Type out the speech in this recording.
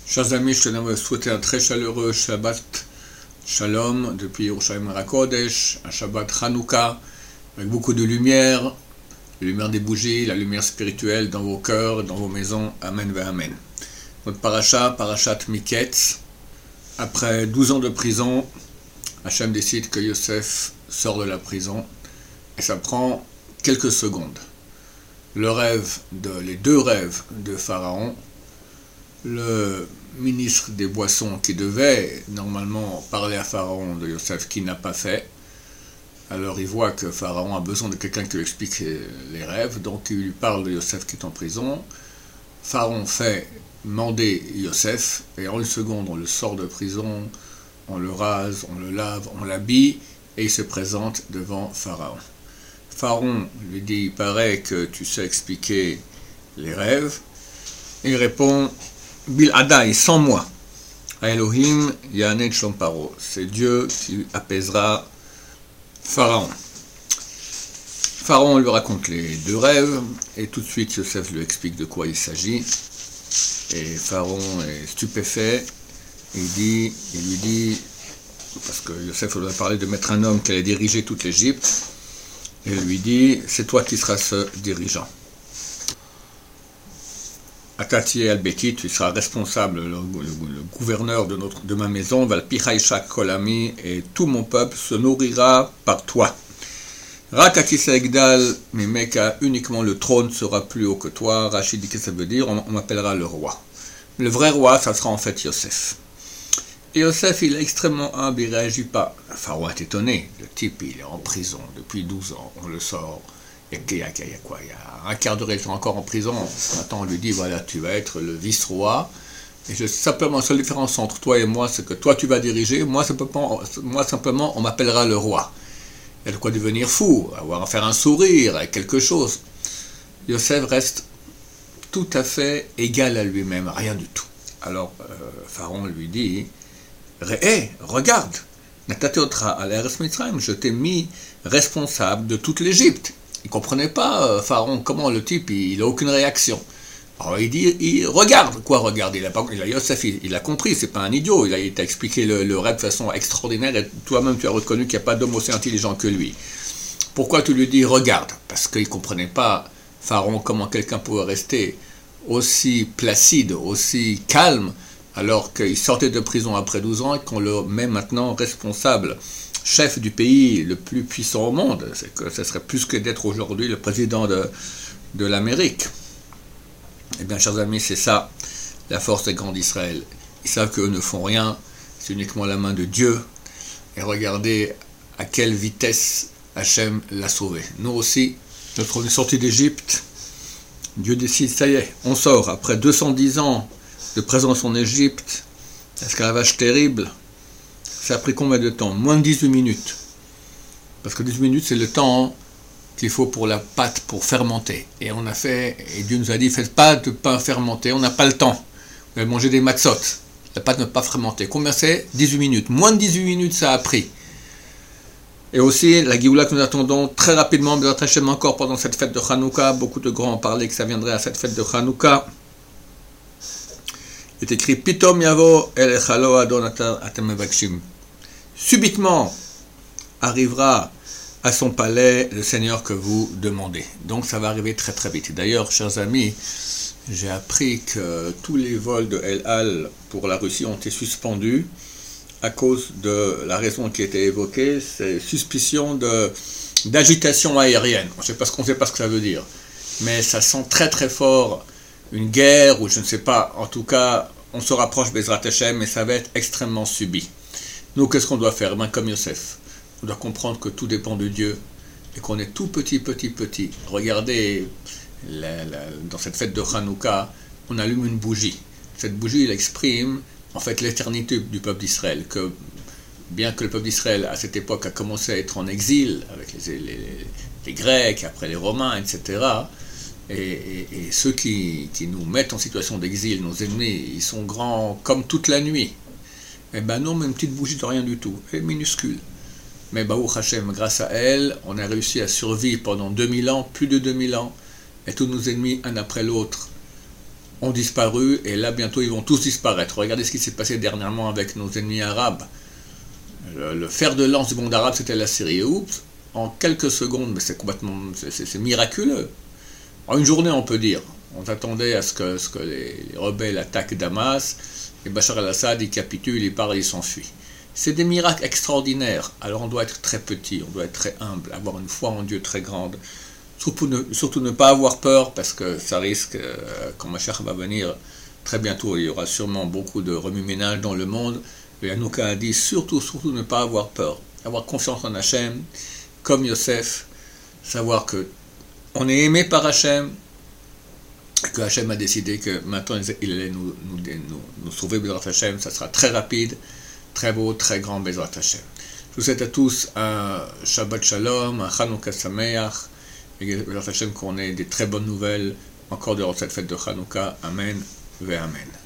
Chers amis, je tenais à vous souhaiter un très chaleureux Shabbat Shalom depuis Yerushalayim HaKodesh, un Shabbat Hanouka avec beaucoup de lumière, la lumière des bougies, la lumière spirituelle dans vos cœurs, dans vos maisons. Amen ve Amen. Notre parashat Miketz. Après 12 ans de prison, Hachem décide que Yosef sort de la prison et ça prend quelques secondes. Les deux rêves de Pharaon, le ministre des boissons qui devait normalement parler à Pharaon de Yosef, qui n'a pas fait. Alors il voit que Pharaon a besoin de quelqu'un qui lui explique les rêves, donc il lui parle de Yosef qui est en prison. Pharaon fait mander Yosef, et en une seconde on le sort de prison, on le rase, on le lave, on l'habille, et il se présente devant Pharaon. Pharaon lui dit, il paraît que tu sais expliquer les rêves. Il répond, Bil Adai, sans moi. Elohim Yanet Shlom Paro. C'est Dieu qui apaisera Pharaon. Pharaon lui raconte les deux rêves, et tout de suite Yosef lui explique de quoi il s'agit. Et Pharaon est stupéfait. Il lui dit, parce que Yosef lui a parlé de mettre un homme qui allait diriger toute l'Égypte, et il lui dit, c'est toi qui seras ce dirigeant. Atati al-Beti, tu seras responsable, le gouverneur de ma maison, Valpichaïchak Kolami, et tout mon peuple se nourrira par toi. Rakaki Segdal, Mimeka, uniquement le trône sera plus haut que toi. Rachid dit que ça veut dire, on m'appellera le roi. Le vrai roi, ça sera en fait Yosef. Et Yosef, il est extrêmement humble, il ne réagit pas. Pharaon est étonné, le type, il est en prison depuis 12 ans, on le sort. Il y a un quart d'heure, il est encore en prison. Maintenant, on lui dit, voilà, tu vas être le vice-roi. Et simplement, la seule différence entre toi et moi, c'est que toi, tu vas diriger. Moi, simplement, on m'appellera le roi. Il y a de quoi devenir fou, avoir à faire un sourire, quelque chose. Yosef reste tout à fait égal à lui-même, rien du tout. Alors, Pharaon lui dit, regarde, je t'ai mis responsable de toute l'Égypte. Il ne comprenait pas, Pharaon, comment le type, il n'a aucune réaction. Alors il dit, regarde, quoi regarde, Yosef, il a compris, c'est pas un idiot, il t'a expliqué le rêve de façon extraordinaire, et toi-même tu as reconnu qu'il n'y a pas d'homme aussi intelligent que lui. Pourquoi tu lui dis, regarde? Parce qu'il ne comprenait pas, Pharaon, comment quelqu'un pouvait rester aussi placide, aussi calme, alors qu'il sortait de prison après 12 ans et qu'on le met maintenant responsable, chef du pays le plus puissant au monde. C'est que ce serait plus que d'être aujourd'hui le président de l'Amérique. Eh bien, chers amis, c'est ça, la force des grands d'Israël. Ils savent qu'eux ne font rien, c'est uniquement la main de Dieu. Et regardez à quelle vitesse Hachem l'a sauvé. Nous aussi, notre sortie d'Égypte, Dieu décide, ça y est, on sort. Après 210 ans de présence en Égypte, esclavage terrible, ça a pris combien de temps? Moins de 18 minutes. Parce que 18 minutes, c'est le temps qu'il faut pour la pâte, pour fermenter. Et Dieu nous a dit, faites pas de pain fermenté, on n'a pas le temps. Vous allez manger des matzot. La pâte ne pas fermenter. Combien c'est? 18 minutes. Moins de 18 minutes, ça a pris. Et aussi, la Géoula que nous attendons très rapidement, mais très encore pendant cette fête de Hanouka. Beaucoup de grands ont parlé que ça viendrait à cette fête de Hanouka. Il est écrit, Pitom yavo el echalo adon atem mevakshim. Subitement arrivera à son palais le Seigneur que vous demandez. Donc ça va arriver très très vite. D'ailleurs, chers amis, j'ai appris que tous les vols de El Al pour la Russie ont été suspendus à cause de la raison qui était évoquée, c'est suspicion d'agitation aérienne. On ne sait pas ce que ça veut dire, mais ça sent très très fort une guerre, ou je ne sais pas, en tout cas, on se rapproche Bezrat Hashem, mais ça va être extrêmement subi. Nous, qu'est-ce qu'on doit faire? Comme Yosef, on doit comprendre que tout dépend de Dieu, et qu'on est tout petit. Regardez, dans cette fête de Hanouka, on allume une bougie. Cette bougie, elle exprime, en fait, l'éternité du peuple d'Israël, que bien que le peuple d'Israël, à cette époque, a commencé à être en exil, avec les Grecs, après les Romains, etc., et ceux qui nous mettent en situation d'exil, nos ennemis, ils sont grands comme toute la nuit. Eh ben non, mais une petite bougie de rien du tout, elle est minuscule. Mais Baruch Hashem, grâce à elle, on a réussi à survivre pendant 2000 ans, plus de 2000 ans, et tous nos ennemis, un après l'autre, ont disparu, et là bientôt ils vont tous disparaître. Regardez ce qui s'est passé dernièrement avec nos ennemis arabes. Le fer de lance du monde arabe, c'était la Syrie. Oups, en quelques secondes, mais c'est complètement, c'est miraculeux. En une journée, on peut dire. On s'attendait à ce que les rebelles attaquent Damas, et Bachar al-Assad, il capitule, il part et il s'enfuit. C'est des miracles extraordinaires. Alors on doit être très petit, on doit être très humble, avoir une foi en Dieu très grande. Surtout ne pas avoir peur, parce que ça risque, quand Mashiach va venir très bientôt, il y aura sûrement beaucoup de remue-ménage dans le monde. Et Hanouka a dit surtout ne pas avoir peur, avoir confiance en Hachem, comme Yosef, savoir que on est aimé par Hachem, que Hachem a décidé que maintenant il allait nous sauver, Bezrat Hachem, ça sera très rapide, très beau, très grand, Bezrat Hachem. Je vous souhaite à tous un Shabbat Shalom, un Hanouka Sameach, et Bezrat Hachem qu'on ait des très bonnes nouvelles encore durant cette fête de Hanouka. Amen, ve Amen.